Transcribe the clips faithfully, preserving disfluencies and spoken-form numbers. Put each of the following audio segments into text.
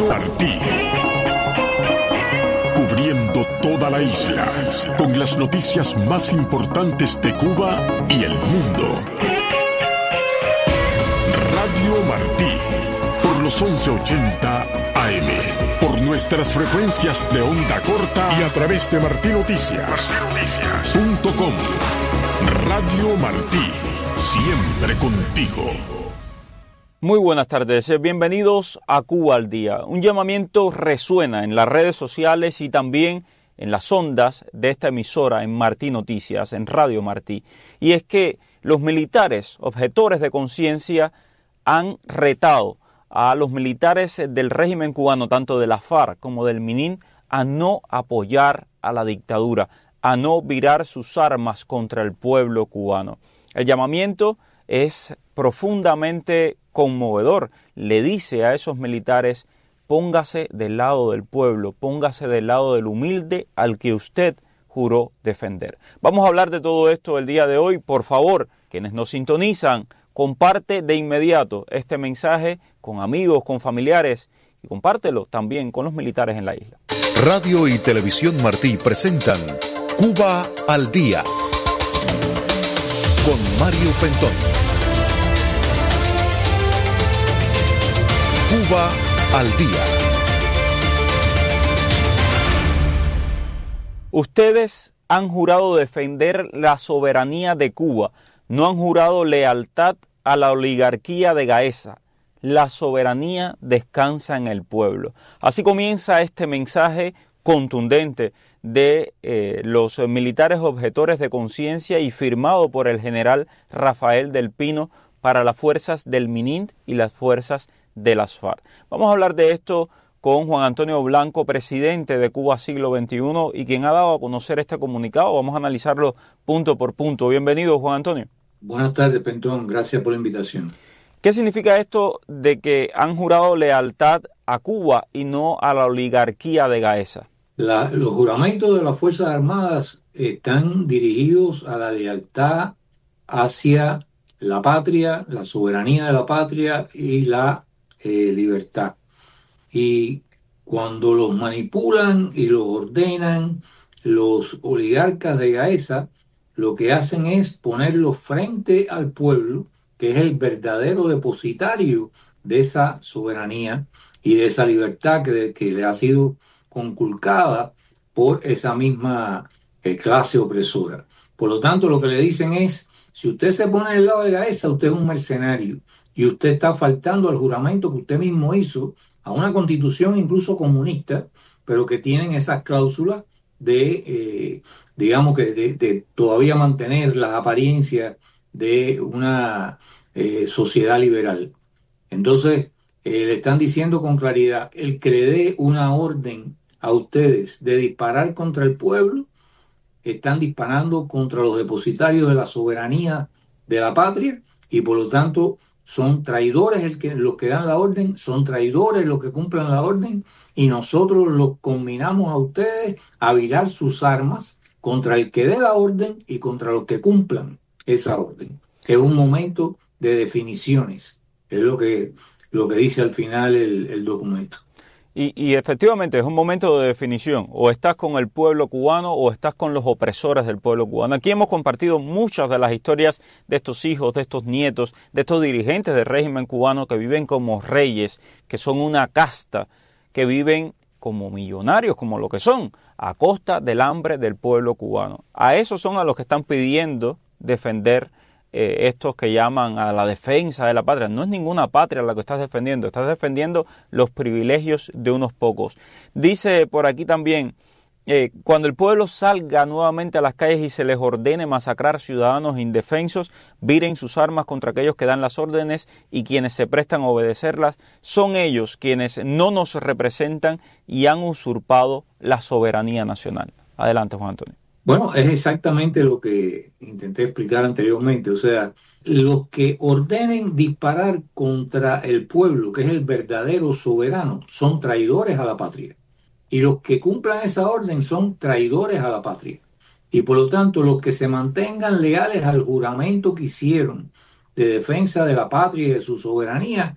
Radio Martí. Cubriendo toda la isla, con las noticias más importantes de Cuba y el mundo. Radio Martí, por los once ochenta A M, por nuestras frecuencias de onda corta y a través de martinoticias punto com. Radio Martí, siempre contigo. Muy buenas tardes, bienvenidos a Cuba al Día. Un llamamiento resuena en las redes sociales y también en las ondas de esta emisora en Martí Noticias, en Radio Martí. Y es que los militares objetores de conciencia han retado a los militares del régimen cubano, tanto de la FARC como del MININ, a no apoyar a la dictadura, a no virar sus armas contra el pueblo cubano. El llamamiento es profundamente conmovedor. Le dice a esos militares: póngase del lado del pueblo, póngase del lado del humilde al que usted juró defender. Vamos a hablar de todo esto el día de hoy. Por favor, quienes nos sintonizan, comparte de inmediato este mensaje con amigos, con familiares, y compártelo también con los militares en la isla. Radio y Televisión Martí presentan Cuba al Día con Mario Pentón. Cuba al Día. Ustedes han jurado defender la soberanía de Cuba, no han jurado lealtad a la oligarquía de Gaesa. La soberanía descansa en el pueblo. Así comienza este mensaje contundente de eh, los militares objetores de conciencia y firmado por el general Rafael del Pino para las fuerzas del MININT y las fuerzas de las FARC. Vamos a hablar de esto con Juan Antonio Blanco, presidente de Cuba Siglo veintiuno, y quien ha dado a conocer este comunicado. Vamos a analizarlo punto por punto. Bienvenido, Juan Antonio. Buenas tardes, Pentón. Gracias por la invitación. ¿Qué significa esto de que han jurado lealtad a Cuba y no a la oligarquía de Gaesa? La, los juramentos de las Fuerzas Armadas están dirigidos a la lealtad hacia la patria, la soberanía de la patria y la eh, libertad. Y cuando los manipulan y los ordenan los oligarcas de Gaesa, lo que hacen es ponerlos frente al pueblo, que es el verdadero depositario de esa soberanía y de esa libertad que, que le ha sido conculcada por esa misma eh, clase opresora. Por lo tanto, lo que le dicen es: si usted se pone del lado de Gaesa, usted es un mercenario y usted está faltando al juramento que usted mismo hizo, a una constitución incluso comunista, pero que tienen esas cláusulas de, eh, digamos que de, de todavía mantener las apariencias de una eh, sociedad liberal. Entonces, eh, le están diciendo con claridad: el que le dé una orden a ustedes de disparar contra el pueblo, están disparando contra los depositarios de la soberanía de la patria, y por lo tanto son traidores el que, los que dan la orden, son traidores los que cumplan la orden, y nosotros los combinamos a ustedes a virar sus armas contra el que dé la orden y contra los que cumplan esa orden. Es un momento de definiciones, es lo que, lo que dice al final el, el documento. Y, y efectivamente es un momento de definición. O estás con el pueblo cubano o estás con los opresores del pueblo cubano. Aquí hemos compartido muchas de las historias de estos hijos, de estos nietos, de estos dirigentes del régimen cubano que viven como reyes, que son una casta, que viven como millonarios, como lo que son, a costa del hambre del pueblo cubano. A esos son a los que están pidiendo defender Eh, estos que llaman a la defensa de la patria. No es ninguna patria la que estás defendiendo, estás defendiendo los privilegios de unos pocos. Dice por aquí también, eh, cuando el pueblo salga nuevamente a las calles y se les ordene masacrar ciudadanos indefensos, viren sus armas contra aquellos que dan las órdenes y quienes se prestan a obedecerlas. Son ellos quienes no nos representan y han usurpado la soberanía nacional. Adelante, Juan Antonio. Bueno, es exactamente lo que intenté explicar anteriormente. O sea, los que ordenen disparar contra el pueblo, que es el verdadero soberano, son traidores a la patria. Y los que cumplan esa orden son traidores a la patria. Y por lo tanto, los que se mantengan leales al juramento que hicieron de defensa de la patria y de su soberanía,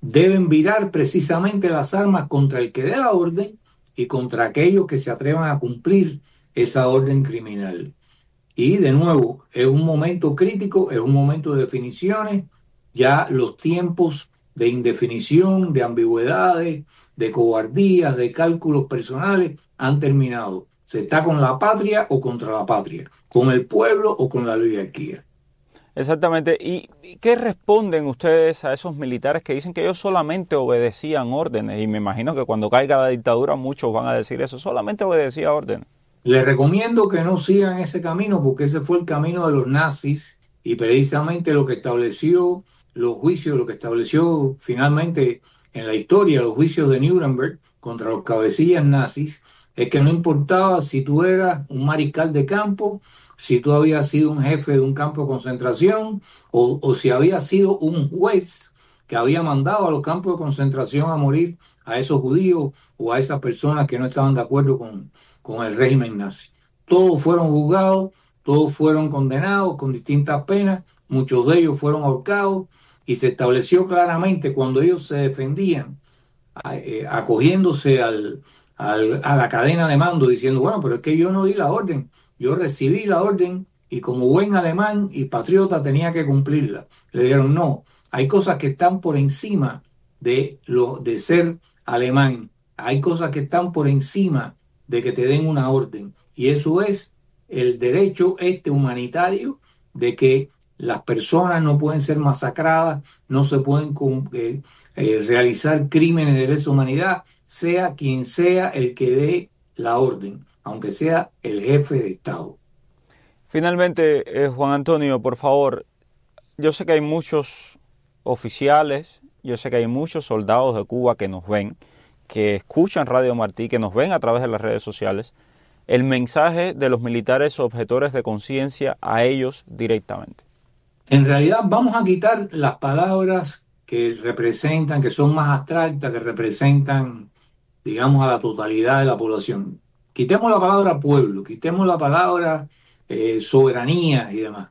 deben virar precisamente las armas contra el que dé la orden y contra aquellos que se atrevan a cumplir esa orden criminal. Y de nuevo, es un momento crítico, es un momento de definiciones. Ya los tiempos de indefinición, de ambigüedades, de cobardías, de cálculos personales han terminado. Se está con la patria o contra la patria, con el pueblo o con la oligarquía. Exactamente. ¿Y qué responden ustedes a esos militares que dicen que ellos solamente obedecían órdenes? Y me imagino que cuando caiga la dictadura muchos van a decir eso, solamente obedecía órdenes. Les recomiendo que no sigan ese camino porque ese fue el camino de los nazis y precisamente lo que estableció los juicios, lo que estableció finalmente en la historia los juicios de Nuremberg contra los cabecillas nazis es que no importaba si tú eras un mariscal de campo, si tú habías sido un jefe de un campo de concentración o, o si habías sido un juez que había mandado a los campos de concentración a morir a esos judíos o a esas personas que no estaban de acuerdo con con el régimen nazi. Todos fueron juzgados, todos fueron condenados con distintas penas, muchos de ellos fueron ahorcados y se estableció claramente cuando ellos se defendían, eh, acogiéndose al, al, a la cadena de mando, diciendo, bueno, pero es que yo no di la orden, yo recibí la orden y como buen alemán y patriota tenía que cumplirla. Le dijeron, no, hay cosas que están por encima de, lo, de ser alemán, hay cosas que están por encima de que te den una orden, y eso es el derecho este humanitario de que las personas no pueden ser masacradas, no se pueden eh, eh, realizar crímenes de lesa humanidad, sea quien sea el que dé la orden, aunque sea el jefe de Estado. Finalmente, eh, Juan Antonio, por favor, yo sé que hay muchos oficiales, yo sé que hay muchos soldados de Cuba que nos ven, que escuchan Radio Martí, que nos ven a través de las redes sociales, el mensaje de los militares objetores de conciencia a ellos directamente. En realidad vamos a quitar las palabras que representan, que son más abstractas, que representan, digamos, a la totalidad de la población. Quitemos la palabra pueblo, quitemos la palabra eh, soberanía y demás.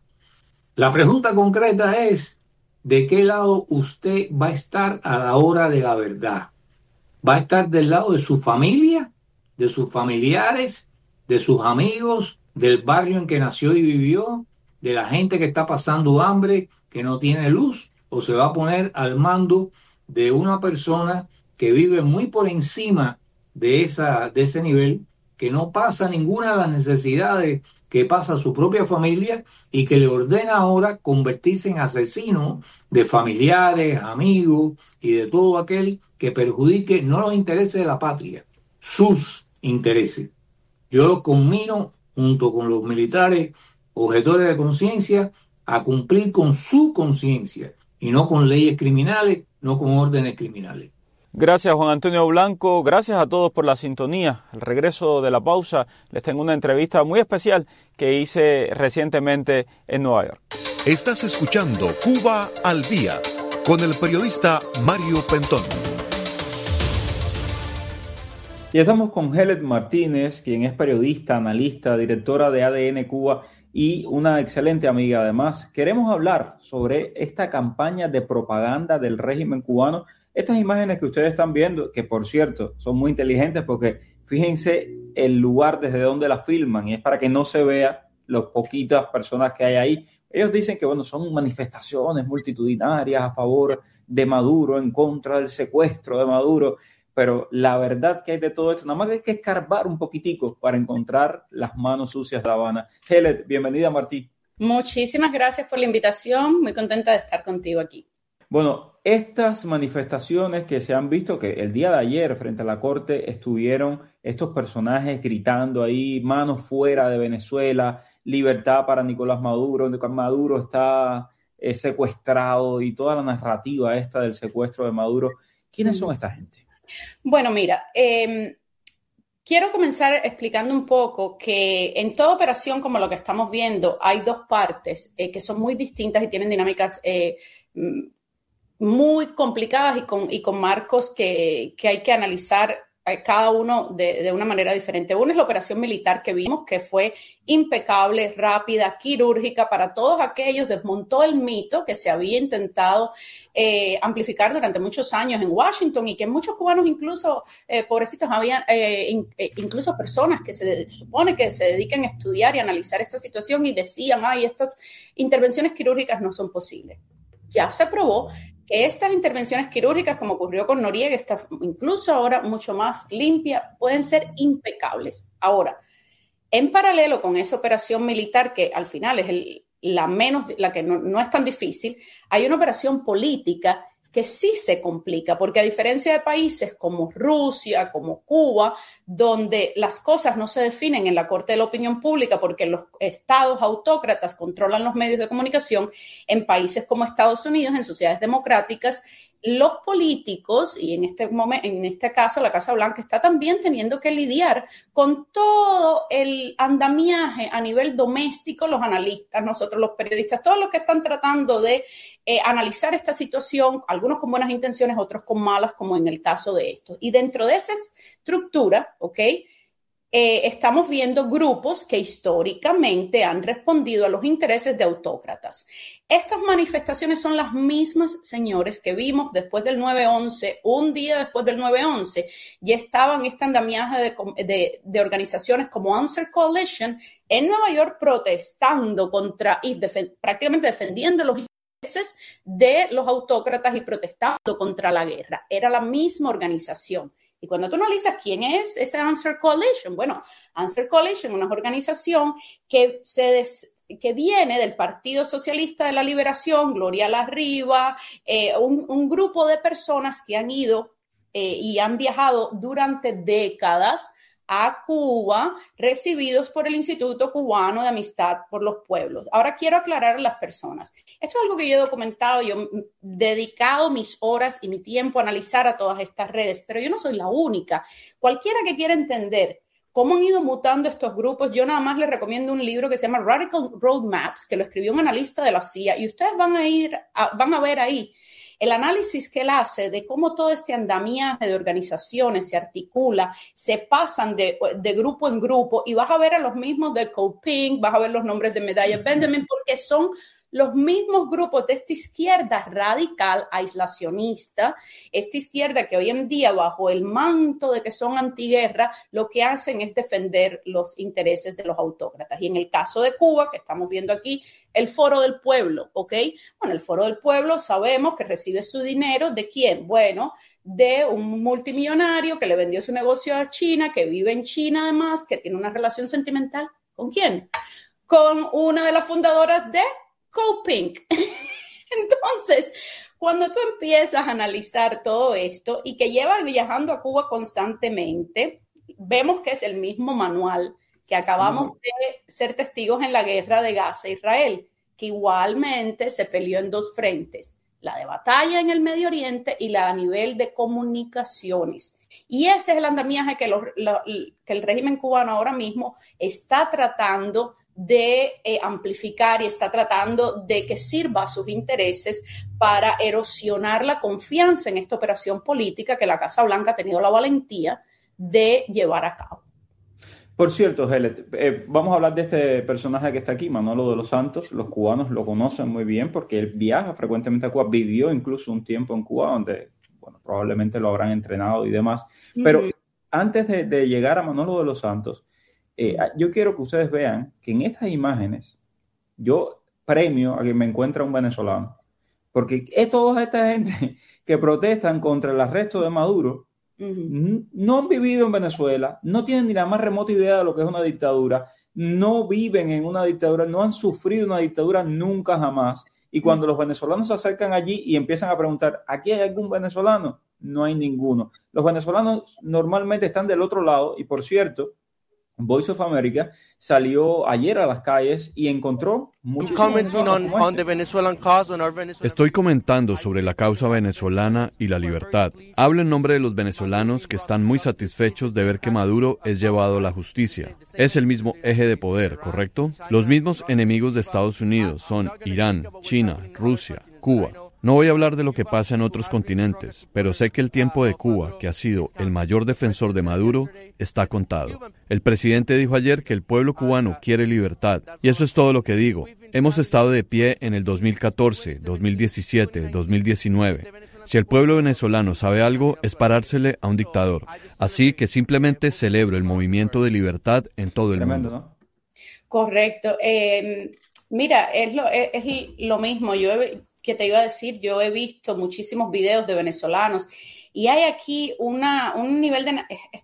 La pregunta concreta es, ¿de qué lado usted va a estar a la hora de la verdad? ¿Va a estar del lado de su familia, de sus familiares, de sus amigos, del barrio en que nació y vivió, de la gente que está pasando hambre, que no tiene luz? ¿O se va a poner al mando de una persona que vive muy por encima de, esa, de ese nivel, que no pasa ninguna de las necesidades que pasa su propia familia y que le ordena ahora convertirse en asesino de familiares, amigos y de todo aquel que perjudique no los intereses de la patria, sus intereses? Yo los conmino, junto con los militares objetores de conciencia, a cumplir con su conciencia y no con leyes criminales, no con órdenes criminales. Gracias, Juan Antonio Blanco. Gracias a todos por la sintonía. Al regreso de la pausa, les tengo una entrevista muy especial que hice recientemente en Nueva York. Estás escuchando Cuba al Día con el periodista Mario Pentón. Y estamos con Helen Martínez, quien es periodista, analista, directora de A D N Cuba y una excelente amiga además. Queremos hablar sobre esta campaña de propaganda del régimen cubano. Estas imágenes que ustedes están viendo, que por cierto son muy inteligentes porque fíjense el lugar desde donde las filman y es para que no se vea las poquitas personas que hay ahí. Ellos dicen que bueno, son manifestaciones multitudinarias a favor de Maduro, en contra del secuestro de Maduro, pero la verdad que hay de todo esto, nada más hay que escarbar un poquitico para encontrar las manos sucias de La Habana. Helen, bienvenida a Martí. Muchísimas gracias por la invitación, muy contenta de estar contigo aquí. Bueno, estas manifestaciones que se han visto, que el día de ayer frente a la corte estuvieron estos personajes gritando ahí, manos fuera de Venezuela, libertad para Nicolás Maduro, Maduro está eh, secuestrado y toda la narrativa esta del secuestro de Maduro. ¿Quiénes son esta gente? Bueno, mira, eh, quiero comenzar explicando un poco que en toda operación como lo que estamos viendo hay dos partes eh, que son muy distintas y tienen dinámicas eh, muy complicadas y con, y con marcos que, que hay que analizar cada uno de, de una manera diferente. Una es la operación militar que vimos, que fue impecable, rápida, quirúrgica para todos aquellos, desmontó el mito que se había intentado eh, amplificar durante muchos años en Washington y que muchos cubanos incluso, eh, pobrecitos, habían eh, in, eh, incluso personas que se supone que se dedican a estudiar y analizar esta situación y decían, ay, estas intervenciones quirúrgicas no son posibles. Ya se probó que estas intervenciones quirúrgicas, como ocurrió con Noriega, está incluso ahora mucho más limpia, pueden ser impecables. Ahora, en paralelo con esa operación militar, que al final es el, la menos, la que no, no es tan difícil, hay una operación política que sí se complica, porque a diferencia de países como Rusia, como Cuba, donde las cosas no se definen en la corte de la opinión pública porque los estados autócratas controlan los medios de comunicación, en países como Estados Unidos, en sociedades democráticas, los políticos, y en este momento, en este caso la Casa Blanca está también teniendo que lidiar con todo el andamiaje a nivel doméstico, los analistas, nosotros los periodistas, todos los que están tratando de eh, analizar esta situación, algunos con buenas intenciones, otros con malas, como en el caso de estos. Y dentro de esa estructura, ¿ok?, Eh, estamos viendo grupos que históricamente han respondido a los intereses de autócratas. Estas manifestaciones son las mismas, señores, que vimos después del nueve once, un día después del nueve once, ya estaban este andamiaje de, de, de organizaciones como Answer Coalition en Nueva York protestando contra y defen, prácticamente defendiendo los intereses de los autócratas y protestando contra la guerra. Era la misma organización. Y cuando tú analizas quién es ese Answer Coalition, bueno, Answer Coalition es una organización que, se des, que viene del Partido Socialista de la Liberación, Gloria Larriva, eh, un, un grupo de personas que han ido eh, y han viajado durante décadas a Cuba, recibidos por el Instituto Cubano de Amistad por los Pueblos. Ahora quiero aclarar a las personas. Esto es algo que yo he documentado, yo he dedicado mis horas y mi tiempo a analizar a todas estas redes, pero yo no soy la única. Cualquiera que quiera entender cómo han ido mutando estos grupos, yo nada más les recomiendo un libro que se llama Radical Roadmaps, que lo escribió un analista de la C I A, y ustedes van a ir, a, van a ver ahí el análisis que él hace de cómo todo este andamiaje de organizaciones se articula, se pasan de, de grupo en grupo, y vas a ver a los mismos del Coping, vas a ver los nombres de Medalla Benjamin, porque son los mismos grupos de esta izquierda radical, aislacionista, esta izquierda que hoy en día, bajo el manto de que son antiguerra, lo que hacen es defender los intereses de los autócratas. Y en el caso de Cuba, que estamos viendo aquí, el Foro del Pueblo, ¿ok? Bueno, el Foro del Pueblo sabemos que recibe su dinero, ¿de quién? Bueno, de un multimillonario que le vendió su negocio a China, que vive en China además, que tiene una relación sentimental. ¿Con quién? Con una de las fundadoras de Coping. Entonces, cuando tú empiezas a analizar todo esto y que lleva viajando a Cuba constantemente, vemos que es el mismo manual que acabamos de ser testigos en la guerra de Gaza-Israel, que igualmente se peleó en dos frentes, la de batalla en el Medio Oriente y la a nivel de comunicaciones. Y ese es el andamiaje que, lo, lo, que el régimen cubano ahora mismo está tratando de eh, amplificar y está tratando de que sirva a sus intereses para erosionar la confianza en esta operación política que la Casa Blanca ha tenido la valentía de llevar a cabo. Por cierto, Helet, eh, vamos a hablar de este personaje que está aquí, Manolo de los Santos. Los cubanos lo conocen muy bien porque él viaja frecuentemente a Cuba, vivió incluso un tiempo en Cuba, donde bueno, probablemente lo habrán entrenado y demás. Pero uh-huh. antes de, de llegar a Manolo de los Santos, Eh, yo quiero que ustedes vean que en estas imágenes yo premio a que me encuentre un venezolano, porque es toda esta gente que protestan contra el arresto de Maduro, uh-huh. no han vivido en Venezuela, no tienen ni la más remota idea de lo que es una dictadura, no viven en una dictadura, no han sufrido una dictadura nunca jamás, y cuando uh-huh. los venezolanos se acercan allí y empiezan a preguntar, ¿aquí hay algún venezolano? No hay ninguno. Los venezolanos normalmente están del otro lado, y por cierto, Voice of America salió ayer a las calles y encontró muchísimos venezolanos. Estoy comentando sobre la causa venezolana y la libertad. Hablo en nombre de los venezolanos que están muy satisfechos de ver que Maduro es llevado a la justicia. Es el mismo eje de poder, ¿correcto? Los mismos enemigos de Estados Unidos son Irán, China, Rusia, Cuba. No voy a hablar de lo que pasa en otros continentes, pero sé que el tiempo de Cuba, que ha sido el mayor defensor de Maduro, está contado. El presidente dijo ayer que el pueblo cubano quiere libertad, y eso es todo lo que digo. Hemos estado de pie en el dos mil catorce, dos mil diecisiete, dos mil diecinueve. Si el pueblo venezolano sabe algo, es parársele a un dictador. Así que simplemente celebro el movimiento de libertad en todo el mundo. ¿No? Correcto. Eh, mira, es lo, es, es lo mismo. Yo he, que te iba a decir, yo he visto muchísimos videos de venezolanos y hay aquí una, un nivel de...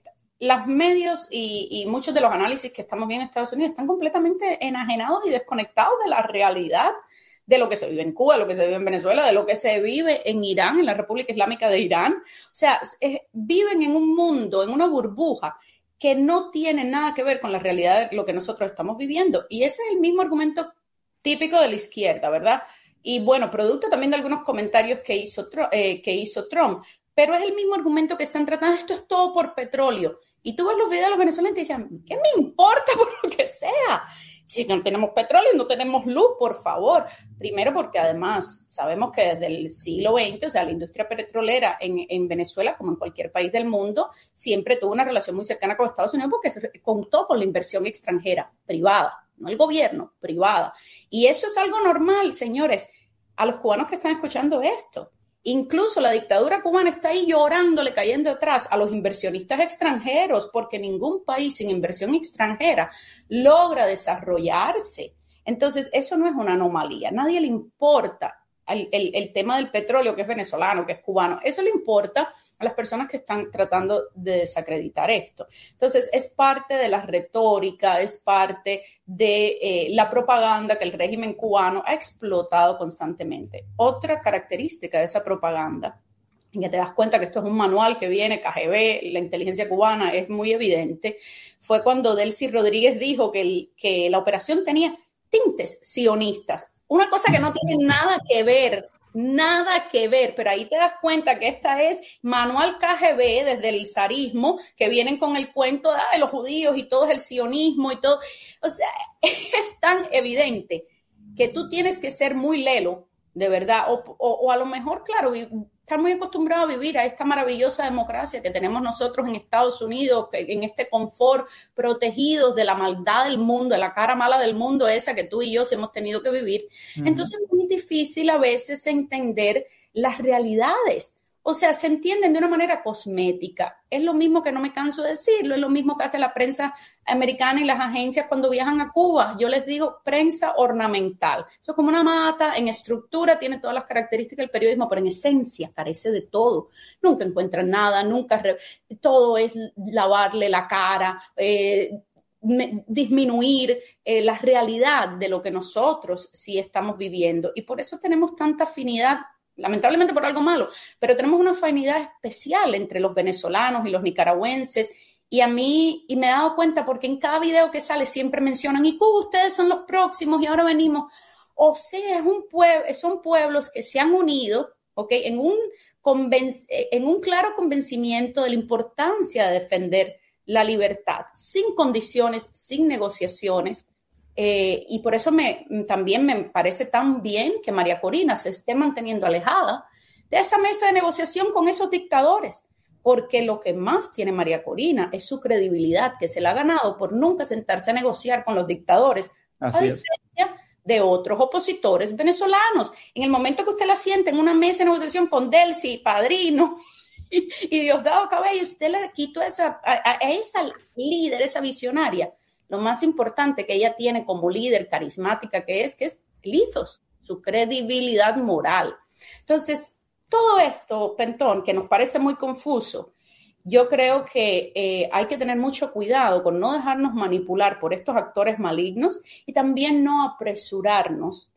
Los medios y, y muchos de los análisis que estamos viendo en Estados Unidos están completamente enajenados y desconectados de la realidad de lo que se vive en Cuba, de lo que se vive en Venezuela, de lo que se vive en Irán, en la República Islámica de Irán. O sea, es, viven en un mundo, en una burbuja que no tiene nada que ver con la realidad de lo que nosotros estamos viviendo. Y ese es el mismo argumento típico de la izquierda, ¿verdad? Y bueno, producto también de algunos comentarios que hizo, eh, que hizo Trump. Pero es el mismo argumento que están tratando, esto es todo por petróleo. Y tú ves los videos de los venezolanos y te dicen, ¿qué me importa por lo que sea? Si no tenemos petróleo, no tenemos luz, por favor. Primero porque además sabemos que desde el siglo veinte, o sea, la industria petrolera en, en Venezuela, como en cualquier país del mundo, siempre tuvo una relación muy cercana con Estados Unidos porque contó con la inversión extranjera, privada, no el gobierno, privada. Y eso es algo normal, señores, a los cubanos que están escuchando esto. Incluso la dictadura cubana está ahí llorándole, cayendo atrás a los inversionistas extranjeros, porque ningún país sin inversión extranjera logra desarrollarse. Entonces, eso no es una anomalía. Nadie le importa el, el, el tema del petróleo, que es venezolano, que es cubano. Eso le importa a las personas que están tratando de desacreditar esto. Entonces, es parte de la retórica, es parte de eh, la propaganda que el régimen cubano ha explotado constantemente. Otra característica de esa propaganda, en que te das cuenta que esto es un manual que viene, K G B, la inteligencia cubana, es muy evidente, fue cuando Delcy Rodríguez dijo que, el, que la operación tenía tintes sionistas, una cosa que no tiene nada que ver, nada que ver, pero ahí te das cuenta que esta es manual K G B desde el zarismo, que vienen con el cuento de ah, los judíos y todo es el sionismo y todo. O sea, es tan evidente que tú tienes que ser muy lelo, de verdad, o, o, o a lo mejor, claro, estar muy acostumbrado a vivir a esta maravillosa democracia que tenemos nosotros en Estados Unidos, en este confort, protegidos de la maldad del mundo, de la cara mala del mundo esa que tú y yo hemos tenido que vivir. Uh-huh. Entonces es muy difícil a veces entender las realidades. O sea, se entienden de una manera cosmética. Es lo mismo que no me canso de decirlo, es lo mismo que hace la prensa americana y las agencias cuando viajan a Cuba. Yo les digo prensa ornamental. Eso es como una mata, en estructura tiene todas las características del periodismo, pero en esencia carece de todo. Nunca encuentran nada, nunca... Re... Todo es lavarle la cara, eh, me, disminuir eh, la realidad de lo que nosotros sí estamos viviendo. Y por eso tenemos tanta afinidad, lamentablemente por algo malo, pero tenemos una afinidad especial entre los venezolanos y los nicaragüenses, y a mí, y me he dado cuenta porque en cada video que sale siempre mencionan, y Cuba, ustedes son los próximos, y ahora venimos, o sea, es un pueblo, son pueblos que se han unido, ¿ok? En un, convenc- en un claro convencimiento de la importancia de defender la libertad, sin condiciones, sin negociaciones. Eh, y por eso me, también me parece tan bien que María Corina se esté manteniendo alejada de esa mesa de negociación con esos dictadores, porque lo que más tiene María Corina es su credibilidad, que se la ha ganado por nunca sentarse a negociar con los dictadores, Así a diferencia de otros opositores venezolanos. En el momento que usted la siente en una mesa de negociación con Delcy, Padrino y, y Diosdado Cabello, usted le quitó esa, a, a esa líder, esa visionaria, lo más importante que ella tiene como líder carismática que es, que es el ethos, su credibilidad moral. Entonces, todo esto, Pentón, que nos parece muy confuso, yo creo que eh, hay que tener mucho cuidado con no dejarnos manipular por estos actores malignos y también no apresurarnos,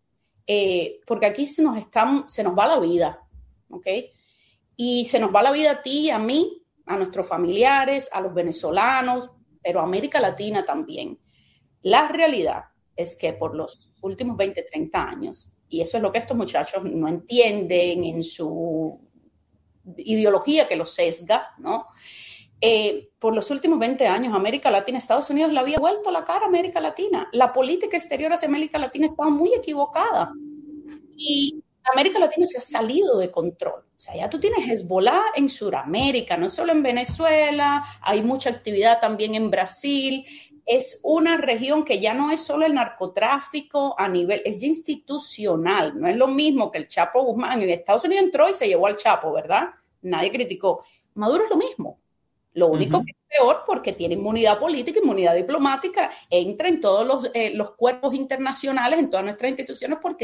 eh, porque aquí se nos, está, se nos va la vida, ¿ok? Y se nos va la vida a ti, a mí, a nuestros familiares, a los venezolanos, pero América Latina también. La realidad es que por los últimos veinte, treinta años, y eso es lo que estos muchachos no entienden en su ideología que los sesga, ¿no? Eh, por los últimos veinte años, América Latina, Estados Unidos le había vuelto la cara a América Latina. La política exterior hacia América Latina estaba muy equivocada. Y América Latina se ha salido de control. O sea, ya tú tienes Hezbollah en Sudamérica, no solo en Venezuela, hay mucha actividad también en Brasil. Es una región que ya no es solo el narcotráfico a nivel, es ya institucional. No es lo mismo que el Chapo Guzmán. En Estados Unidos entró y se llevó al Chapo, ¿verdad? Nadie criticó. Maduro es lo mismo. Lo único uh-huh. que es peor porque tiene inmunidad política, inmunidad diplomática, entra en todos los, eh, los cuerpos internacionales, en todas nuestras instituciones, porque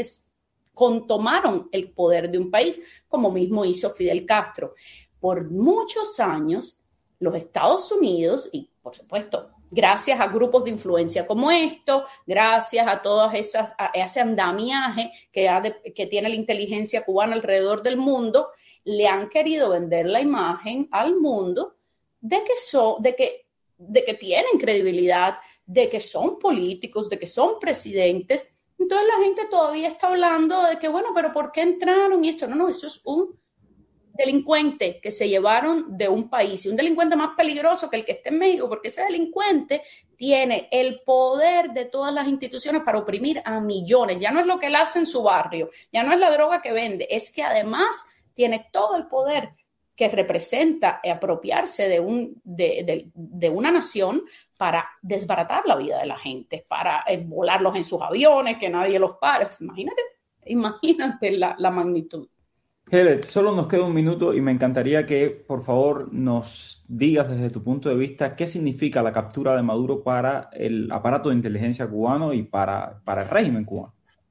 tomaron el poder de un país, como mismo hizo Fidel Castro. Por muchos años, los Estados Unidos, y por supuesto, gracias a grupos de influencia como esto, gracias a todas esas, a ese andamiaje que, ha de, que tiene la inteligencia cubana alrededor del mundo, le han querido vender la imagen al mundo de que son, de que, de que tienen credibilidad, de que son políticos, de que son presidentes. Entonces la gente todavía está hablando de que, bueno, pero ¿por qué entraron? Y esto, no, no, eso es un delincuente que se llevaron de un país, y un delincuente más peligroso que el que esté en México, porque ese delincuente tiene el poder de todas las instituciones para oprimir a millones. Ya no es lo que él hace en su barrio, ya no es la droga que vende, es que además tiene todo el poder que representa apropiarse de, un, de, de, de una nación para desbaratar la vida de la gente, para eh, volarlos en sus aviones, que nadie los pare. Imagínate, imagínate la, la magnitud. Helen, solo nos queda un minuto y me encantaría que, por favor, nos digas desde tu punto de vista qué significa la captura de Maduro para el aparato de inteligencia cubano y para, para el régimen cubano.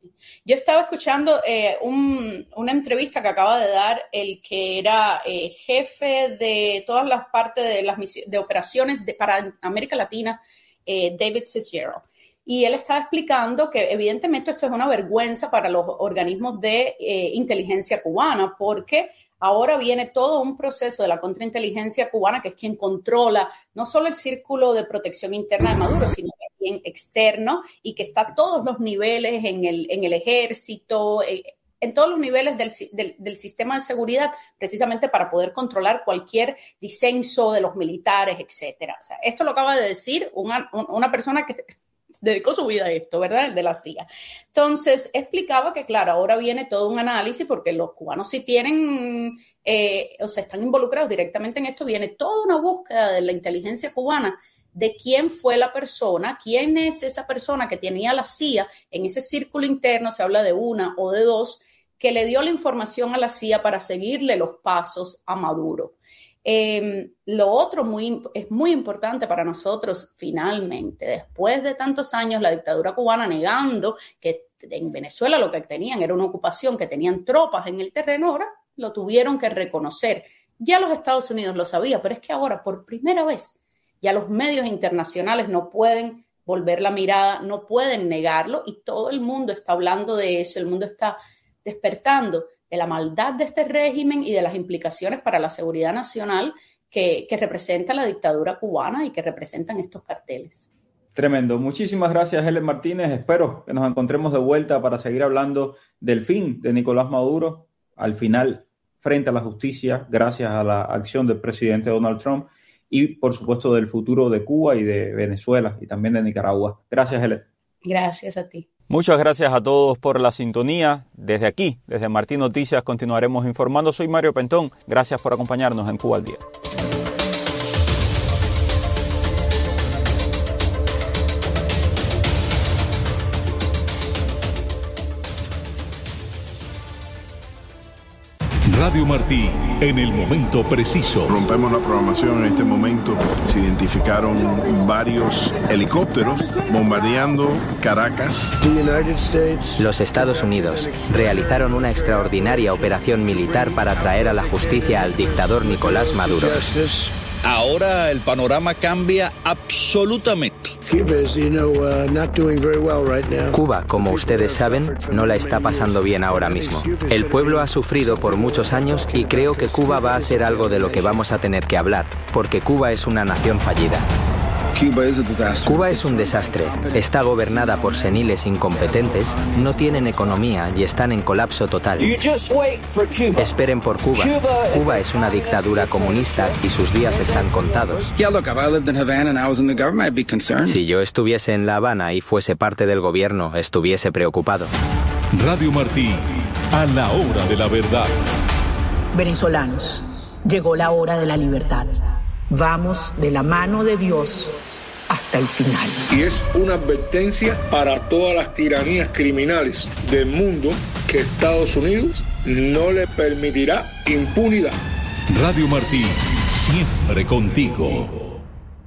Yo estaba escuchando eh, un, una entrevista que acaba de dar el que era eh, jefe de todas las partes de las misiones, de operaciones de, para América Latina, eh, David Fitzgerald. Y él estaba explicando que evidentemente esto es una vergüenza para los organismos de eh, inteligencia cubana, porque ahora viene todo un proceso de la contrainteligencia cubana, que es quien controla no solo el círculo de protección interna de Maduro, sino también externo, y que está a todos los niveles en el, en el ejército, eh, en todos los niveles del, del, del sistema de seguridad, precisamente para poder controlar cualquier disenso de los militares, etcétera. O sea, esto lo acaba de decir una, una persona que dedicó su vida a esto, ¿verdad? De la C I A. Entonces, explicaba que, claro, ahora viene todo un análisis, porque los cubanos sí tienen, eh, o sea, están involucrados directamente en esto, viene toda una búsqueda de la inteligencia cubana de quién fue la persona, quién es esa persona que tenía la C I A en ese círculo interno, se habla de una o de dos, que le dio la información a la C I A para seguirle los pasos a Maduro. Eh, lo otro muy, es muy importante para nosotros, finalmente, después de tantos años, la dictadura cubana negando que en Venezuela lo que tenían era una ocupación, que tenían tropas en el terreno, ahora lo tuvieron que reconocer. Ya los Estados Unidos lo sabían, pero es que ahora, por primera vez, ya los medios internacionales no pueden volver la mirada, no pueden negarlo, y todo el mundo está hablando de eso, el mundo está despertando de la maldad de este régimen y de las implicaciones para la seguridad nacional que, que representa la dictadura cubana y que representan estos carteles. Tremendo. Muchísimas gracias, Helen Martínez. Espero que nos encontremos de vuelta para seguir hablando del fin de Nicolás Maduro, al final frente a la justicia, gracias a la acción del presidente Donald Trump, y por supuesto del futuro de Cuba y de Venezuela y también de Nicaragua. Gracias, Helen. Gracias a ti. Muchas gracias a todos por la sintonía. Desde aquí, desde Martín Noticias, continuaremos informando. Soy Mario Pentón. Gracias por acompañarnos en Cuba al Día. Radio Martí, en el momento preciso. Rompemos la programación en este momento. Se identificaron varios helicópteros bombardeando Caracas. Los Estados Unidos realizaron una extraordinaria operación militar para traer a la justicia al dictador Nicolás Maduro. Ahora el panorama cambia absolutamente. Cuba, como ustedes saben, no la está pasando bien ahora mismo. El pueblo ha sufrido por muchos años y creo que Cuba va a ser algo de lo que vamos a tener que hablar, porque Cuba es una nación fallida. Cuba es un desastre. Está gobernada por seniles incompetentes, no tienen economía y están en colapso total. Esperen por Cuba. Cuba es una dictadura comunista y sus días están contados. Si yo estuviese en La Habana y fuese parte del gobierno, estuviese preocupado. Radio Martí, a la hora de la verdad. Venezolanos, llegó la hora de la libertad. Vamos de la mano de Dios hasta el final. Y es una advertencia para todas las tiranías criminales del mundo que Estados Unidos no le permitirá impunidad. Radio Martí, siempre contigo.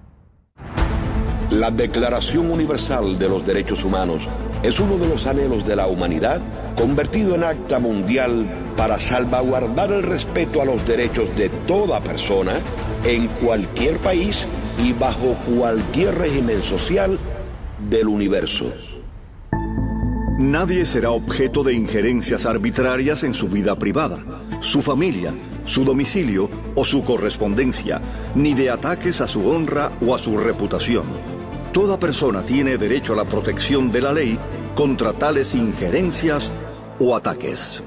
La Declaración Universal de los Derechos Humanos es uno de los anhelos de la humanidad convertido en acta mundial para salvaguardar el respeto a los derechos de toda persona en cualquier país y bajo cualquier régimen social del universo. Nadie será objeto de injerencias arbitrarias en su vida privada, su familia, su domicilio o su correspondencia, ni de ataques a su honra o a su reputación. Toda persona tiene derecho a la protección de la ley contra tales injerencias o ataques.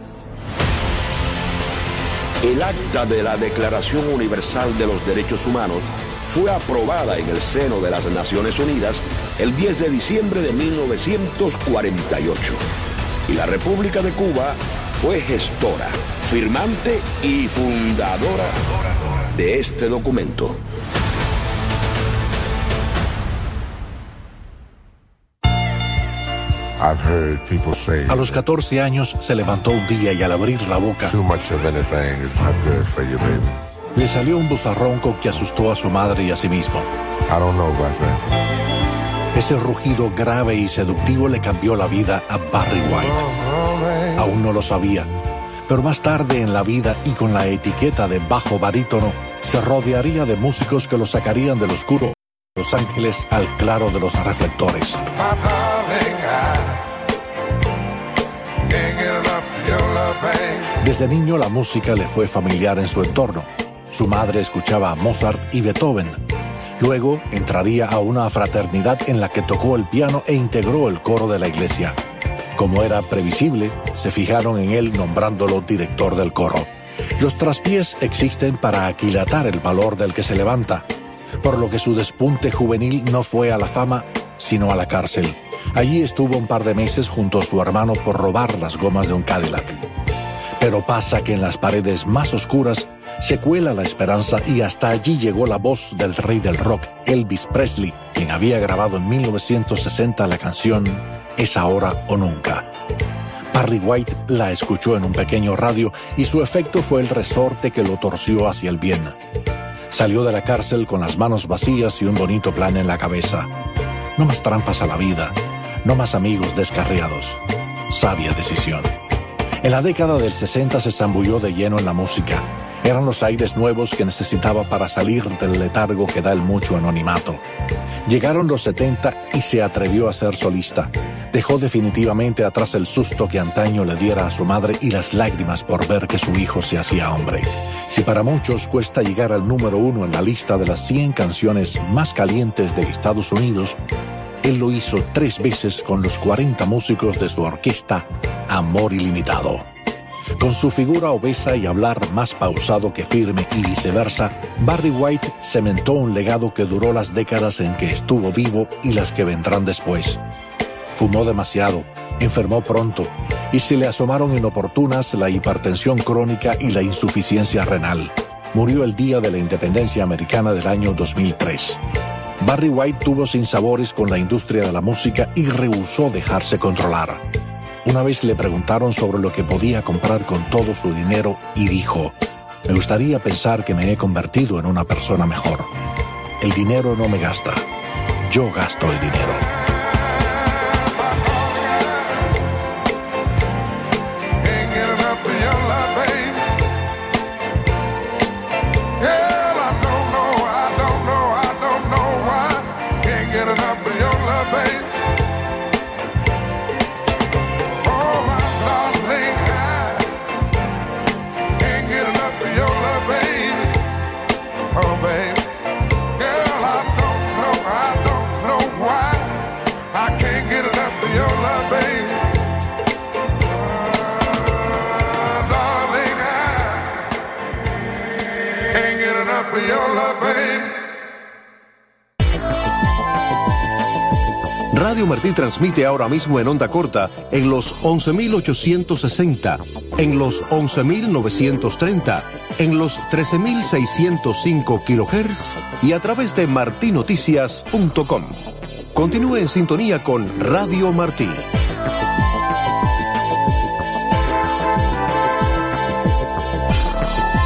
El acta de la Declaración Universal de los Derechos Humanos fue aprobada en el seno de las Naciones Unidas el diez de diciembre de mil novecientos cuarenta y ocho. Y la República de Cuba fue gestora, firmante y fundadora de este documento. A los catorce años se levantó un día y al abrir la boca le salió un bozarrón que asustó a su madre y a sí mismo. Ese rugido grave y seductivo le cambió la vida a Barry White. Aún no lo sabía, pero más tarde en la vida y con la etiqueta de bajo barítono se rodearía de músicos que lo sacarían del oscuro de Los Ángeles al claro de los reflectores. Desde niño la música le fue familiar en su entorno. Su madre escuchaba a Mozart y Beethoven. Luego entraría a una fraternidad en la que tocó el piano e integró el coro de la iglesia. Como era previsible, se fijaron en él nombrándolo director del coro. Los traspiés existen para aquilatar el valor del que se levanta, por lo que su despunte juvenil no fue a la fama, sino a la cárcel. Allí estuvo un par de meses junto a su hermano por robar las gomas de un Cadillac. Pero pasa que en las paredes más oscuras se cuela la esperanza y hasta allí llegó la voz del rey del rock, Elvis Presley, quien había grabado en mil novecientos sesenta la canción Es ahora o nunca. Barry White la escuchó en un pequeño radio y su efecto fue el resorte que lo torció hacia el bien. Salió de la cárcel con las manos vacías y un bonito plan en la cabeza. No más trampas a la vida, no más amigos descarriados. Sabia decisión. En la década del sesenta se zambulló de lleno en la música. Eran los aires nuevos que necesitaba para salir del letargo que da el mucho anonimato. Llegaron los setenta y se atrevió a ser solista. Dejó definitivamente atrás el susto que antaño le diera a su madre y las lágrimas por ver que su hijo se hacía hombre. Si para muchos cuesta llegar al número uno en la lista de las cien canciones más calientes de Estados Unidos, él lo hizo tres veces con los cuarenta músicos de su orquesta Amor Ilimitado. Con su figura obesa y hablar más pausado que firme y viceversa, Barry White cementó un legado que duró las décadas en que estuvo vivo y las que vendrán después. Fumó demasiado, enfermó pronto y se le asomaron inoportunas la hipertensión crónica y la insuficiencia renal. Murió el día de la independencia americana del año dos mil tres. Barry White tuvo sinsabores con la industria de la música y rehusó dejarse controlar. Una vez le preguntaron sobre lo que podía comprar con todo su dinero y dijo: me gustaría pensar que me he convertido en una persona mejor. El dinero no me gasta, yo gasto el dinero. Radio Martí transmite ahora mismo en onda corta en los once mil ochocientos sesenta, en los once mil novecientos treinta, en los trece mil seiscientos cinco kilohertz y a través de martinoticias punto com. Continúe en sintonía con Radio Martí.